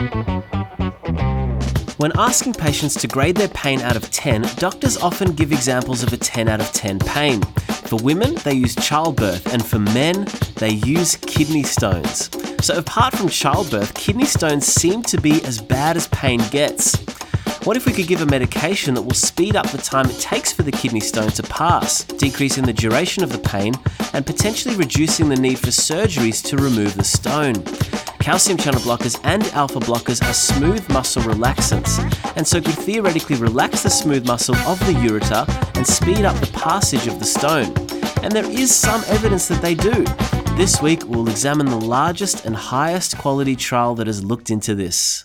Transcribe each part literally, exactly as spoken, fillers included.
When asking patients to grade their pain out of ten, doctors often give examples of a ten out of ten pain. For women, they use childbirth, and for men, they use kidney stones. So apart from childbirth, kidney stones seem to be as bad as pain gets. What if we could give a medication that will speed up the time it takes for the kidney stone to pass, decreasing the duration of the pain and potentially reducing the need for surgeries to remove the stone? Calcium channel blockers and alpha blockers are smooth muscle relaxants, and so could theoretically relax the smooth muscle of the ureter and speed up the passage of the stone. And there is some evidence that they do. This week, we'll examine the largest and highest quality trial that has looked into this.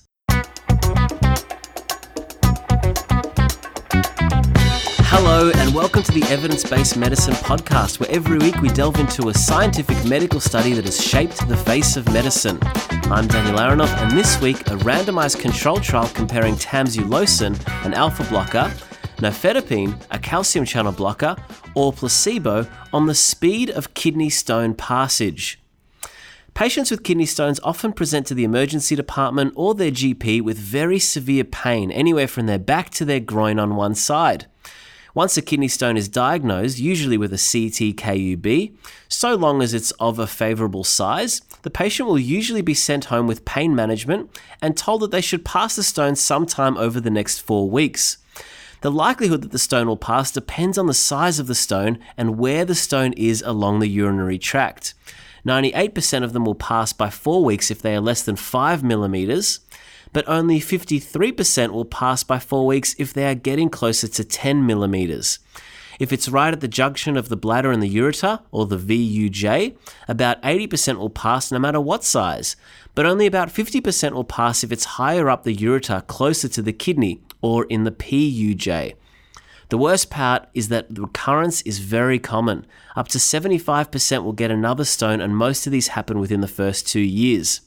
Hello and welcome to the Evidence-Based Medicine podcast, where every week we delve into a scientific medical study that has shaped the face of medicine. I'm Daniel Aronoff, and this week a randomized control trial comparing tamsulosin, an alpha blocker, nifedipine, a calcium channel blocker, or placebo on the speed of kidney stone passage. Patients with kidney stones often present to the emergency department or their G P with very severe pain, anywhere from their back to their groin on one side. Once a kidney stone is diagnosed, usually with a C T K U B, so long as it's of a favourable size, the patient will usually be sent home with pain management and told that they should pass the stone sometime over the next four weeks. The likelihood that the stone will pass depends on the size of the stone and where the stone is along the urinary tract. ninety-eight percent of them will pass by four weeks if they are less than five millimetres, but only fifty-three percent will pass by four weeks if they are getting closer to ten millimetres. If it's right at the junction of the bladder and the ureter, or the V U J, about eighty percent will pass no matter what size, but only about fifty percent will pass if it's higher up the ureter, closer to the kidney, or in the P U J. The worst part is that the recurrence is very common. Up to seventy-five percent will get another stone, and most of these happen within the first two years.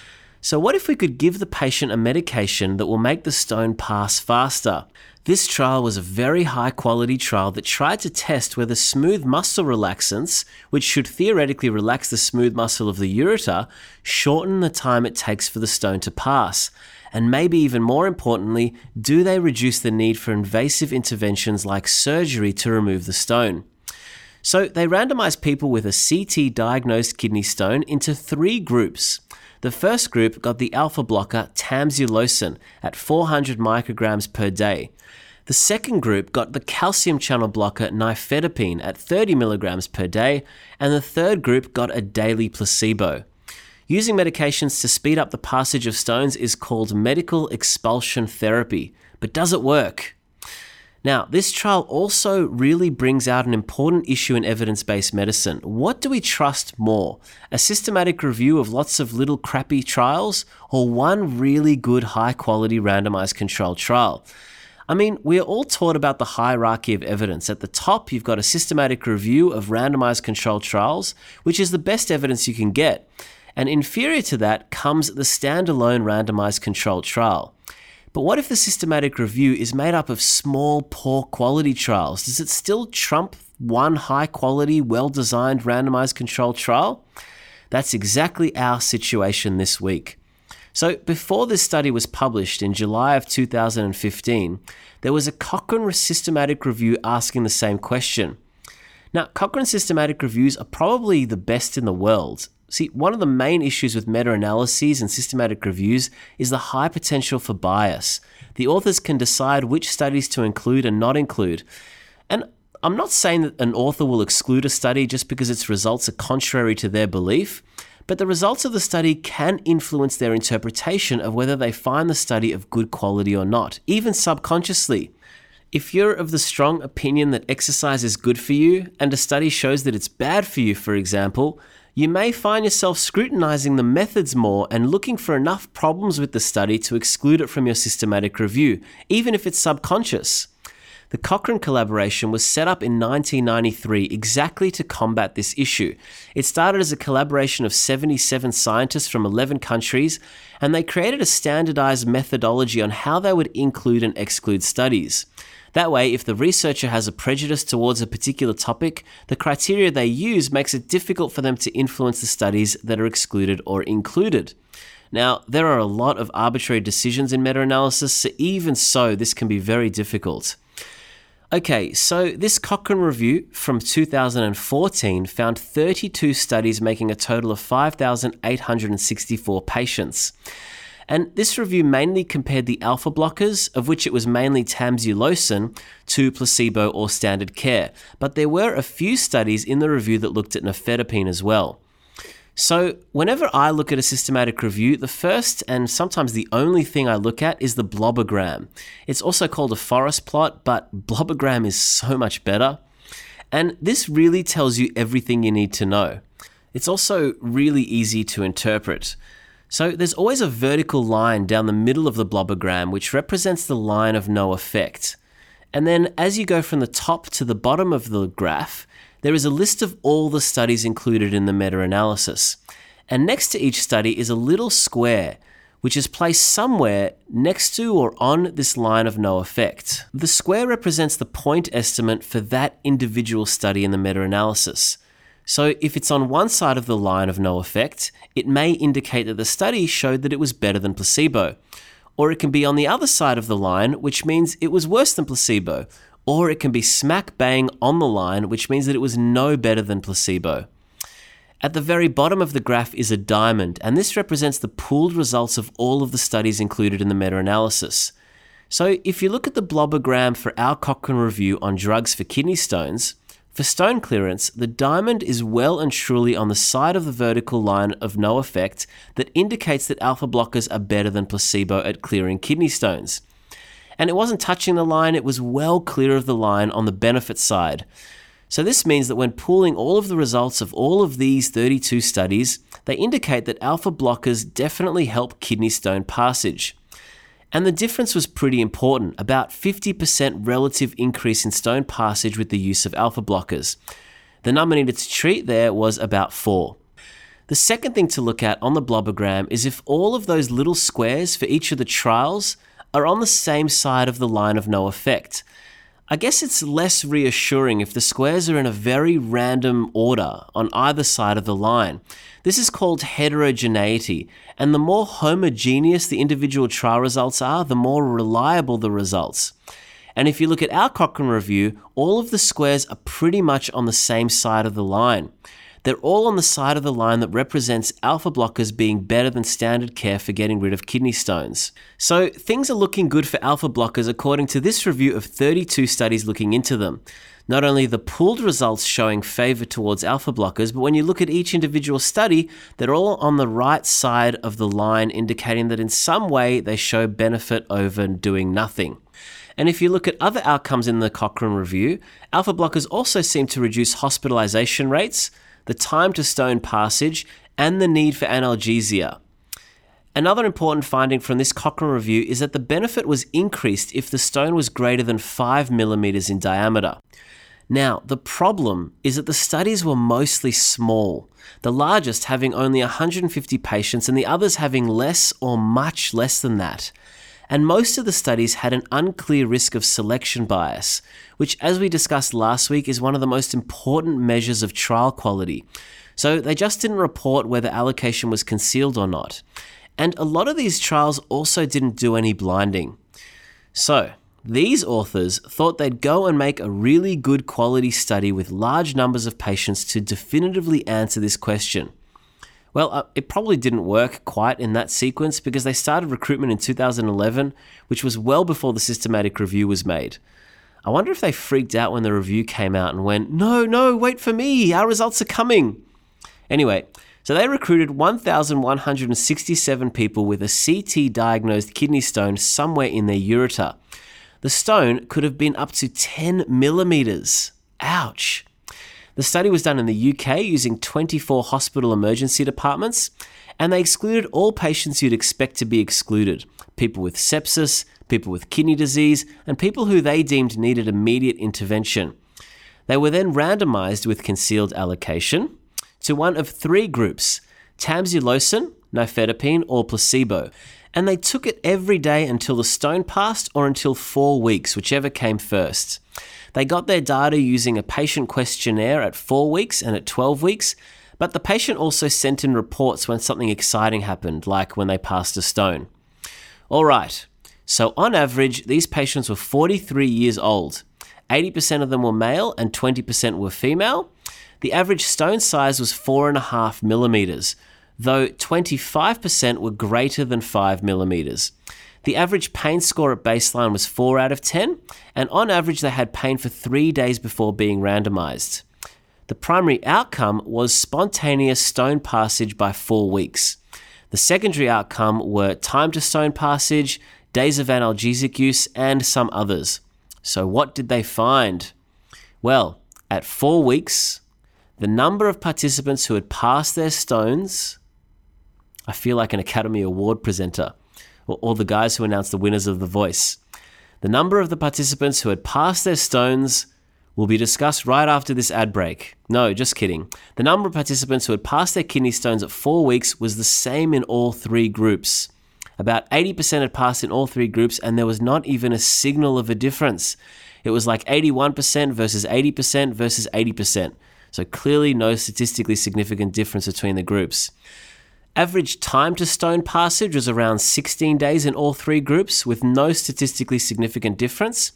So what if we could give the patient a medication that will make the stone pass faster? This trial was a very high quality trial that tried to test whether smooth muscle relaxants, which should theoretically relax the smooth muscle of the ureter, shorten the time it takes for the stone to pass. And maybe even more importantly, do they reduce the need for invasive interventions like surgery to remove the stone? So they randomized people with a C T diagnosed kidney stone into three groups. The first group got the alpha blocker tamsulosin at four hundred micrograms per day. The second group got the calcium channel blocker nifedipine at thirty milligrams per day, and the third group got a daily placebo. Using medications to speed up the passage of stones is called medical expulsion therapy, but does it work? Now, this trial also really brings out an important issue in evidence-based medicine. What do we trust more? A systematic review of lots of little crappy trials, or one really good high-quality randomized controlled trial? I mean, we are all taught about the hierarchy of evidence. At the top, you've got a systematic review of randomized controlled trials, which is the best evidence you can get. And inferior to that comes the standalone randomized controlled trial. But what if the systematic review is made up of small, poor quality trials? Does it still trump one high quality, well-designed randomized controlled trial? That's exactly our situation this week. So before this study was published in July of two thousand fifteen, there was a Cochrane systematic review asking the same question. Now, Cochrane systematic reviews are probably the best in the world. See, one of the main issues with meta-analyses and systematic reviews is the high potential for bias. The authors can decide which studies to include and not include. And I'm not saying that an author will exclude a study just because its results are contrary to their belief, but the results of the study can influence their interpretation of whether they find the study of good quality or not, even subconsciously. If you're of the strong opinion that exercise is good for you, and a study shows that it's bad for you, for example, you may find yourself scrutinizing the methods more and looking for enough problems with the study to exclude it from your systematic review, even if it's subconscious. The Cochrane collaboration was set up in nineteen ninety-three exactly to combat this issue. It started as a collaboration of seventy-seven scientists from eleven countries, and they created a standardized methodology on how they would include and exclude studies. That way, if the researcher has a prejudice towards a particular topic, the criteria they use makes it difficult for them to influence the studies that are excluded or included. Now, there are a lot of arbitrary decisions in meta-analysis, so even so, this can be very difficult. Okay, so this Cochrane review from two thousand fourteen found thirty-two studies making a total of five thousand eight hundred sixty-four patients. And this review mainly compared the alpha blockers, of which it was mainly tamsulosin, to placebo or standard care. But there were a few studies in the review that looked at nifedipine as well. So whenever I look at a systematic review, the first and sometimes the only thing I look at is the blobogram. It's also called a forest plot, but blobogram is so much better. And this really tells you everything you need to know. It's also really easy to interpret. So there's always a vertical line down the middle of the blobogram, which represents the line of no effect. And then as you go from the top to the bottom of the graph, there is a list of all the studies included in the meta-analysis. And next to each study is a little square, which is placed somewhere next to or on this line of no effect. The square represents the point estimate for that individual study in the meta-analysis. So if it's on one side of the line of no effect, it may indicate that the study showed that it was better than placebo. Or it can be on the other side of the line, which means it was worse than placebo. Or it can be smack bang on the line, which means that it was no better than placebo. At the very bottom of the graph is a diamond, and this represents the pooled results of all of the studies included in the meta-analysis. So if you look at the blobogram for our Cochrane review on drugs for kidney stones, for stone clearance, the diamond is well and truly on the side of the vertical line of no effect that indicates that alpha blockers are better than placebo at clearing kidney stones. And it wasn't touching the line, it was well clear of the line on the benefit side. So this means that when pooling all of the results of all of these thirty-two studies, they indicate that alpha blockers definitely help kidney stone passage. And the difference was pretty important, about fifty percent relative increase in stone passage with the use of alpha blockers. The number needed to treat there was about four. The second thing to look at on the blobogram is if all of those little squares for each of the trials are on the same side of the line of no effect. I guess it's less reassuring if the squares are in a very random order on either side of the line. This is called heterogeneity, and the more homogeneous the individual trial results are, the more reliable the results. And if you look at our Cochrane review, all of the squares are pretty much on the same side of the line. They're all on the side of the line that represents alpha blockers being better than standard care for getting rid of kidney stones. So things are looking good for alpha blockers according to this review of thirty-two studies looking into them. Not only the pooled results showing favor towards alpha blockers, but when you look at each individual study, they're all on the right side of the line, indicating that in some way they show benefit over doing nothing. And if you look at other outcomes in the Cochrane review, alpha blockers also seem to reduce hospitalization rates, the time to stone passage, and the need for analgesia. Another important finding from this Cochrane review is that the benefit was increased if the stone was greater than five millimeters in diameter. Now, the problem is that the studies were mostly small, the largest having only one hundred fifty patients and the others having less or much less than that. And most of the studies had an unclear risk of selection bias, which, as we discussed last week, is one of the most important measures of trial quality. So they just didn't report whether allocation was concealed or not. And a lot of these trials also didn't do any blinding. So these authors thought they'd go and make a really good quality study with large numbers of patients to definitively answer this question. Well, uh, it probably didn't work quite in that sequence because they started recruitment in two thousand eleven, which was well before the systematic review was made. I wonder if they freaked out when the review came out and went, no, no, wait for me, our results are coming. Anyway, so they recruited one thousand one hundred sixty-seven people with a C T-diagnosed kidney stone somewhere in their ureter. The stone could have been up to ten millimeters. Ouch. The study was done in the U K using twenty-four hospital emergency departments, and they excluded all patients you'd expect to be excluded: people with sepsis, people with kidney disease, and people who they deemed needed immediate intervention. They were then randomized with concealed allocation to one of three groups: tamsulosin, nifedipine, or placebo, and they took it every day until the stone passed or until four weeks, whichever came first. They got their data using a patient questionnaire at four weeks and at twelve weeks, But the patient also sent in reports when something exciting happened, like when they passed a stone. All right, so on average, these patients were forty-three years old. eighty percent of them were male and twenty percent were female. The average stone size was four and a half millimeters, though twenty-five percent were greater than five millimeters. The average pain score at baseline was four out of ten, and on average they had pain for three days before being randomized. The primary outcome was spontaneous stone passage by four weeks. The secondary outcome were time to stone passage, days of analgesic use, and some others. So what did they find? Well, at four weeks, the number of participants who had passed their stones, I feel like an Academy Award presenter, or, or the guys who announced the winners of The Voice. The number of the participants who had passed their stones will be discussed right after this ad break. No, just kidding. The number of participants who had passed their kidney stones at four weeks was the same in all three groups. About eighty percent had passed in all three groups, and there was not even a signal of a difference. It was like eighty-one percent versus eighty percent versus eighty percent. So clearly no statistically significant difference between the groups. Average time to stone passage was around sixteen days in all three groups, with no statistically significant difference.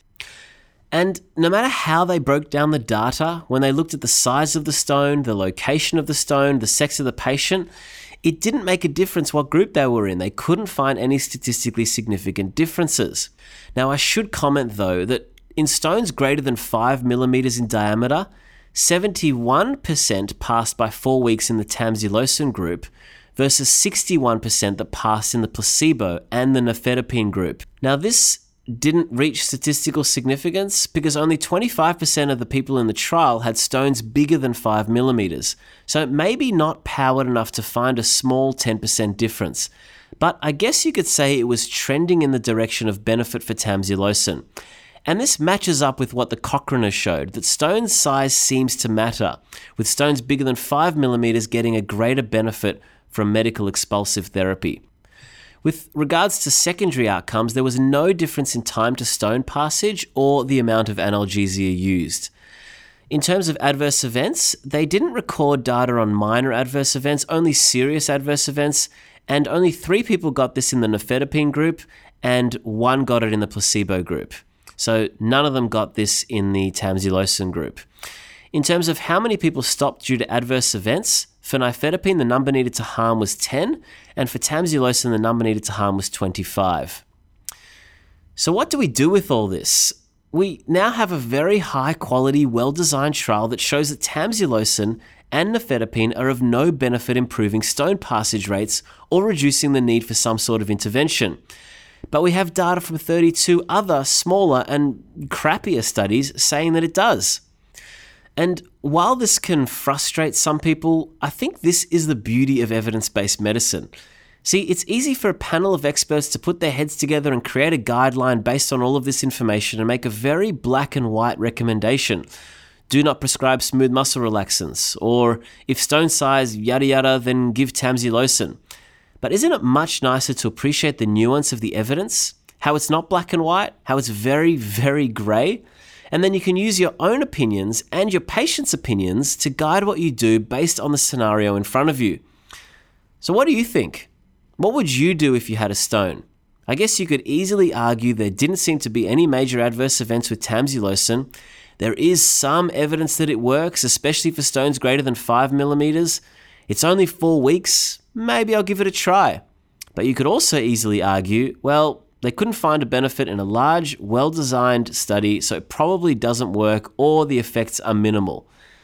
And no matter how they broke down the data, when they looked at the size of the stone, the location of the stone, the sex of the patient, it didn't make a difference what group they were in. They couldn't find any statistically significant differences. Now, I should comment, though, that in stones greater than five millimeters in diameter, seventy-one percent passed by four weeks in the tamsulosin group versus sixty-one percent that passed in the placebo and the nifedipine group. Now, this didn't reach statistical significance because only twenty-five percent of the people in the trial had stones bigger than five millimeters, so maybe not powered enough to find a small ten percent difference. But I guess you could say it was trending in the direction of benefit for tamsulosin. And this matches up with what the Cochrane has showed, that stone size seems to matter, with stones bigger than five millimeters getting a greater benefit from medical expulsive therapy. With regards to secondary outcomes, there was no difference in time to stone passage or the amount of analgesia used. In terms of adverse events, they didn't record data on minor adverse events, only serious adverse events, and only three people got this in the nifedipine group and one got it in the placebo group. So none of them got this in the tamsulosin group. In terms of how many people stopped due to adverse events, for nifedipine, the number needed to harm was ten, and for tamsulosin, the number needed to harm was twenty-five. So what do we do with all this? We now have a very high-quality, well-designed trial that shows that tamsulosin and nifedipine are of no benefit improving stone passage rates or reducing the need for some sort of intervention. But we have data from thirty-two other smaller and crappier studies saying that it does. And while this can frustrate some people, I think this is the beauty of evidence-based medicine. See, it's easy for a panel of experts to put their heads together and create a guideline based on all of this information and make a very black and white recommendation. Do not prescribe smooth muscle relaxants, or if stone size, yada yada, then give tamsulosin. But isn't it much nicer to appreciate the nuance of the evidence? How it's not black and white, how it's very, very grey? And then you can use your own opinions and your patient's opinions to guide what you do based on the scenario in front of you. So what do you think? What would you do if you had a stone? I guess you could easily argue there didn't seem to be any major adverse events with tamsulosin. There is some evidence that it works, especially for stones greater than five millimeters. It's only four weeks. Maybe I'll give it a try. But you could also easily argue, well, they couldn't find a benefit in a large, well-designed study, so it probably doesn't work or the effects are minimal.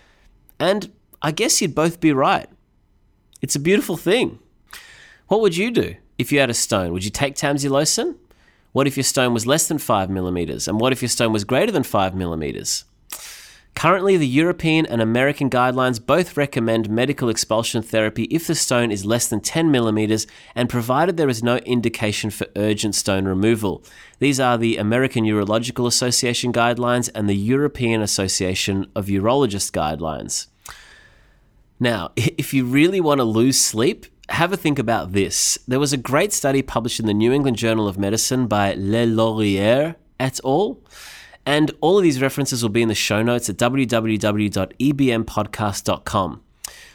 And I guess you'd both be right. It's a beautiful thing. What would you do if you had a stone? Would you take tamsulosin? What if your stone was less than five millimeters? And what if your stone was greater than five millimeters? Currently, the European and American guidelines both recommend medical expulsion therapy if the stone is less than ten millimeters and provided there is no indication for urgent stone removal. These are the American Urological Association guidelines and the European Association of Urologists guidelines. Now, if you really want to lose sleep, have a think about this. There was a great study published in the New England Journal of Medicine by Le Laurier et al., and all of these references will be in the show notes at w w w dot e b m podcast dot com.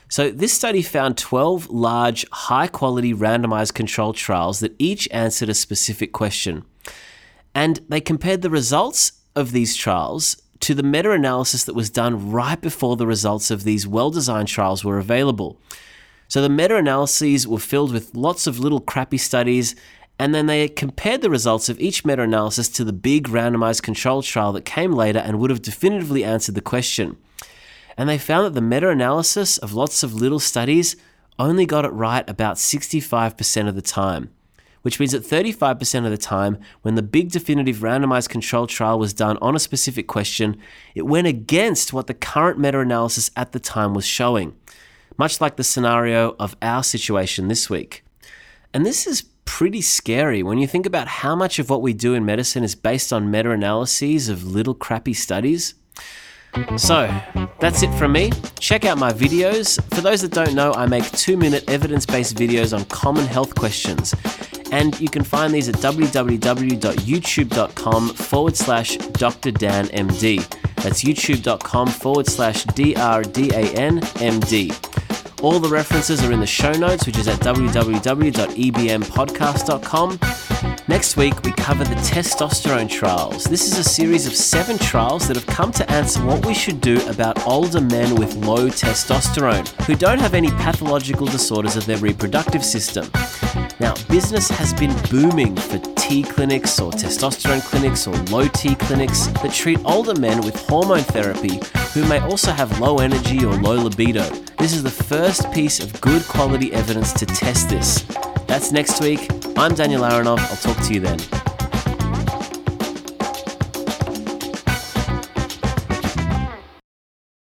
So this study found twelve large, high-quality randomized controlled trials that each answered a specific question. And they compared the results of these trials to the meta-analysis that was done right before the results of these well-designed trials were available. So the meta-analyses were filled with lots of little crappy studies, and then they compared the results of each meta-analysis to the big randomized controlled trial that came later and would have definitively answered the question. And they found that the meta-analysis of lots of little studies only got it right about sixty-five percent of the time, which means that thirty-five percent of the time, when the big definitive randomized controlled trial was done on a specific question, it went against what the current meta-analysis at the time was showing, much like the scenario of our situation this week. And this is pretty scary when you think about how much of what we do in medicine is based on meta-analyses of little crappy studies. So, that's it from me. Check out my videos. For those that don't know, I make two-minute evidence-based videos on common health questions. And you can find these at www.youtube.com forward slash Dr. Dan MD. That's youtube.com forward slash D-R-D-A-N-M-D. All the references are in the show notes, which is at w w w dot e b m podcast dot com. Next week, we cover the testosterone trials. This is a series of seven trials that have come to answer what we should do about older men with low testosterone, who don't have any pathological disorders of their reproductive system. Now, business has been booming for T clinics or testosterone clinics or low T clinics that treat older men with hormone therapy who may also have low energy or low libido. This is the first piece of good quality evidence to test this. That's next week. I'm Daniel Aronoff. I'll talk to you then.